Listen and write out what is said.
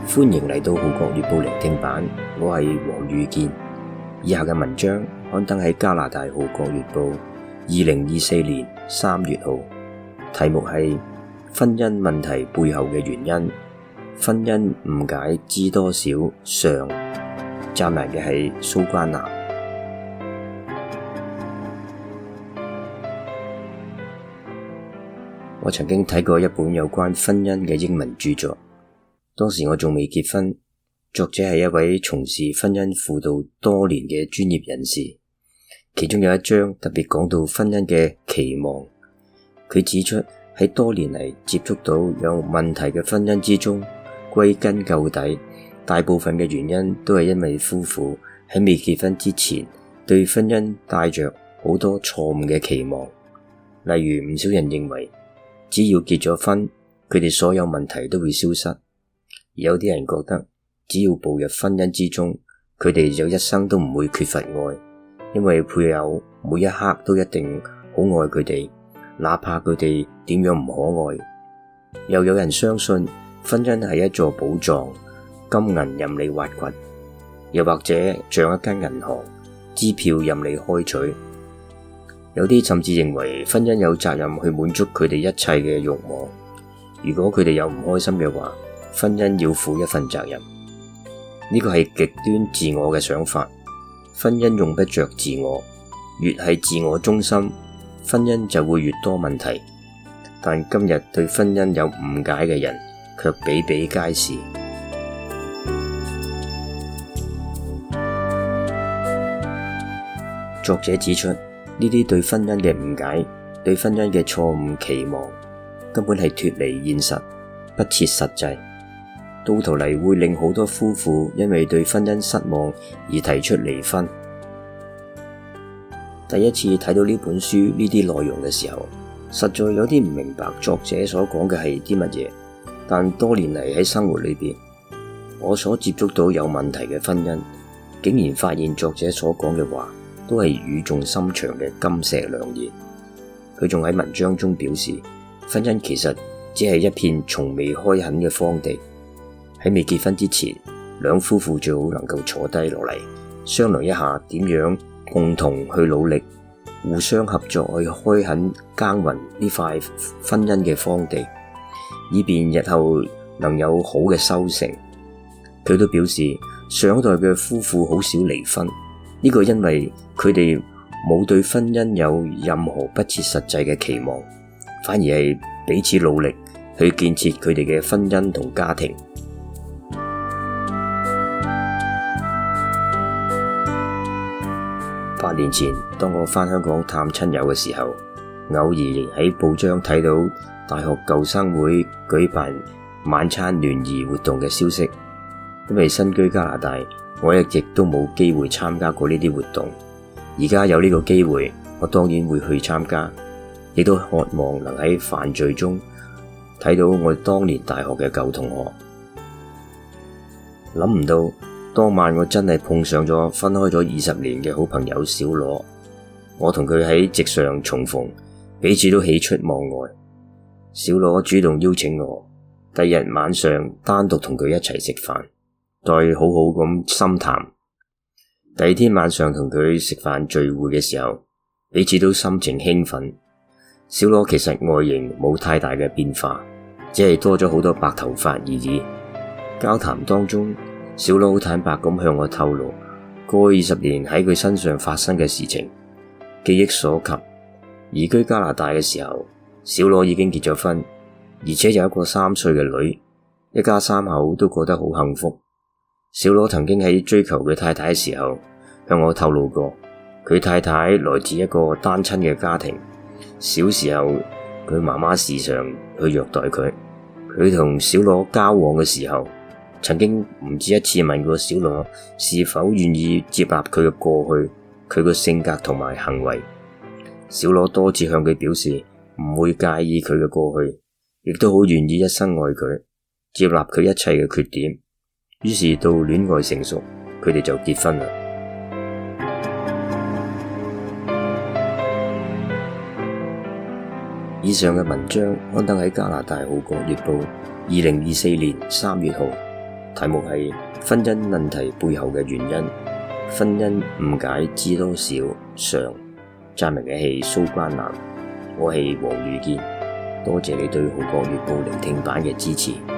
歡迎嚟到《號角月報》聆聽版，我係黃宇健。以下嘅文章刊登喺加拿大《號角月報》2024年3月號，題目係婚姻問題背後嘅原因，婚姻誤解知多少上，撰文嘅係蘇關南。我曾經睇過一本有關婚姻嘅英文著作，當時我仲未結婚，作者係一位從事婚姻輔導多年嘅專業人士。其中有一章特別講到婚姻嘅期望，佢指出喺多年嚟接觸到有問題嘅婚姻之中，歸根究底，大部分嘅原因都係因為夫婦喺未結婚之前對婚姻帶着好多錯誤嘅期望。例如唔少人認為只要結咗婚，佢哋所有問題都會消失；而有啲人覺得只要步入婚姻之中，佢哋就一生都唔會缺乏愛，因為配偶每一刻都一定好愛佢哋，哪怕佢哋點樣唔可愛。又有人相信婚姻係一座寶藏，金銀任你挖掘，又或者像一間銀行，支票任你開取。有啲甚至認為婚姻有責任去滿足佢哋一切嘅慾望，如果佢哋有唔開心嘅話，婚姻要負一份責任。呢個係極端自我嘅想法，婚姻用不着自我，越係自我中心，婚姻就會越多問題。但今日對婚姻有誤解嘅人卻比比皆是。作者指出，呢啲對婚姻嘅誤解，對婚姻嘅錯誤期望，根本係脫離現實，不切實際，到頭嚟會令好多夫婦因為對婚姻失望而提出離婚。第一次睇到呢本書呢啲內容嘅時候，實在有啲唔明白作者所講嘅係啲乜嘢。但多年嚟喺生活裏邊，我所接觸到有問題嘅婚姻，竟然發現作者所講嘅話都係語重心長嘅金石良言。佢仲喺文章中表示，婚姻其實只係一片從未開墾嘅荒地。喺未結婚之前，兩夫婦最好能夠坐低落嚟，商量一下點樣共同去努力，互相合作去開墾耕耘呢塊婚姻嘅荒地，以便日後能有好嘅收成。佢都表示，上一代嘅夫婦好少離婚，呢個因為佢哋冇對婚姻有任何不切實際嘅期望，反而係彼此努力去建設佢哋嘅婚姻同家庭。8年前，當我返香港探親友嘅時候，偶然喺報章睇到大學舊生會舉辦晚餐聯誼活動嘅消息。因為身居加拿大，我一直都冇機會參加過呢啲活動。而家有呢個機會，我當然會去參加，亦都渴望能喺飯聚中睇到我當年大學嘅舊同學。諗唔到當晚我真係碰上咗分開咗20年嘅好朋友小羅，我同佢喺席上重逢，彼此都喜出望外。小羅主動邀請我第二日晚上單獨同佢一齊食飯，再好好咁深談。第二天晚上同佢食飯聚會嘅時候，彼此都心情興奮。小羅其實外形冇太大嘅變化，只係多咗好多白頭髮而已。交談當中，小羅好坦白咁向我透露過去20年喺佢身上發生嘅事情。記憶所及，移居加拿大嘅時候，小羅已經結咗婚，而且有一個3歲嘅女，一家3口都過得好幸福。小羅曾經喺追求佢太太嘅時候向我透露過，佢太太來自一個單親嘅家庭，小時候佢媽媽時常去虐待佢。佢同小羅交往嘅時候，曾經唔止一次問過小羅是否願意接納佢嘅過去，佢嘅性格同埋行為。小羅多次向佢表示唔會介意佢嘅過去，亦都好願意一生愛佢，接納佢一切嘅缺點。於是到戀愛成熟，佢哋就結婚啦。以上嘅文章刊登喺加拿大《號角月報》2024年3月號。 題目係婚姻問題背後嘅原因，婚姻誤解知多少上。撰文嘅係蘇關南，我係黃宇健，多謝你對《號角月報》聆聽版嘅支持。